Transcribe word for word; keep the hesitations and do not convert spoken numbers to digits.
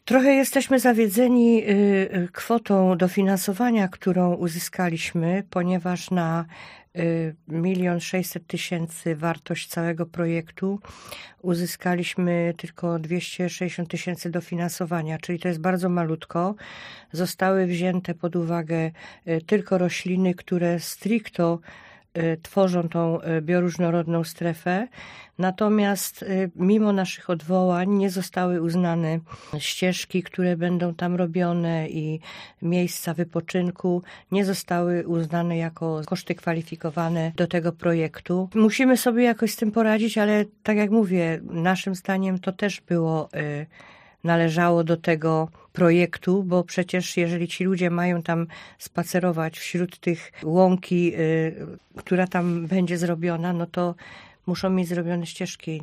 Trochę jesteśmy zawiedzeni y, kwotą dofinansowania, którą uzyskaliśmy, ponieważ na milion sześćset tysięcy wartość całego projektu uzyskaliśmy tylko dwieście sześćdziesiąt tysięcy dofinansowania, czyli to jest bardzo malutko. Zostały wzięte pod uwagę tylko rośliny, które stricto tworzą tą bioróżnorodną strefę. Natomiast mimo naszych odwołań nie zostały uznane ścieżki, które będą tam robione i miejsca wypoczynku nie zostały uznane jako koszty kwalifikowane do tego projektu. Musimy sobie jakoś z tym poradzić, ale tak jak mówię, naszym zdaniem to też było należało do tego projektu, bo przecież jeżeli ci ludzie mają tam spacerować wśród tych łąki, y, która tam będzie zrobiona, no to muszą mieć zrobione ścieżki.